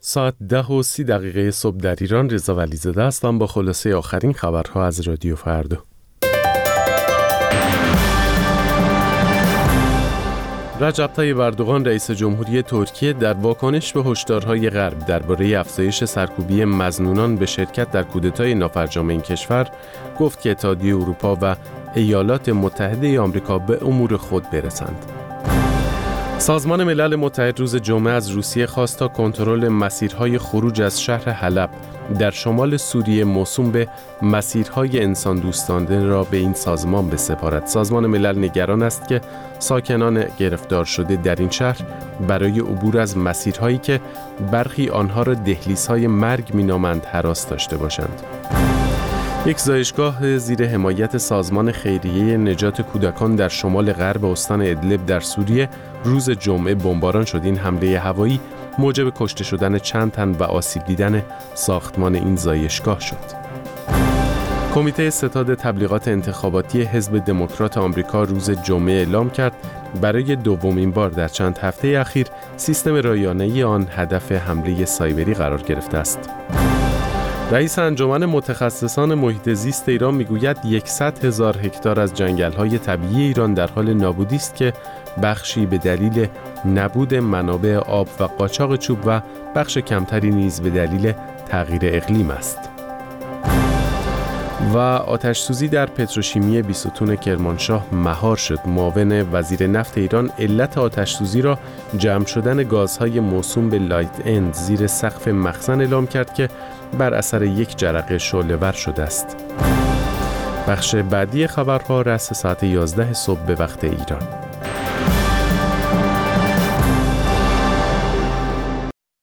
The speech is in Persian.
ساعت 10:30 صبح در ایران. رضا ولیزاده هستم با خلاصه آخرین خبرها از رادیو فردا. رجب طیب اردوغان رئیس جمهوری ترکیه در واکنش به هشدارهای غرب درباره افزایش سرکوبی مظنونان به شرکت در کودتای نافرجام این کشور گفت که اتحادیه اروپا و ایالات متحده آمریکا به امور خود برسند. سازمان ملل متحد روز جمعه از روسیه خواست تا کنترل مسیرهای خروج از شهر حلب در شمال سوریه موسوم به مسیرهای انسان دوستانه را به این سازمان بسپارد. سازمان ملل نگران است که ساکنان گرفتار شده در این شهر برای عبور از مسیرهایی که برخی آنها را دهلیزهای مرگ مینامند هراس داشته باشند. یک زایشگاه زیر حمایت سازمان خیریه نجات کودکان در شمال غرب استان ادلب در سوریه روز جمعه بمباران شد. این حمله هوایی موجب کشته شدن چند تن و آسیب دیدن ساختمان این زایشگاه شد. کمیته ستاد تبلیغات انتخاباتی حزب دموکرات آمریکا روز جمعه اعلام کرد برای دومین بار در چند هفته اخیر سیستم رایانه‌ای آن هدف حمله سایبری قرار گرفته است. رئیس انجمن متخصصان محیط زیست ایران میگوید 100,000 هکتار از جنگل‌های طبیعی ایران در حال نابودی است که بخشی به دلیل نبود منابع آب و قاچاق چوب و بخش کمتری نیز به دلیل تغییر اقلیم است. و آتش‌سوزی در پتروشیمی بیستون کرمانشاه مهار شد. معاون وزیر نفت ایران علت آتش‌سوزی را جمع شدن گازهای موسوم به لایت اند زیر سقف مخزن اعلام کرد که بر اثر یک جرقه شعله‌ور شده است. بخش بعدی خبرها رأس ساعت 11 صبح به وقت ایران.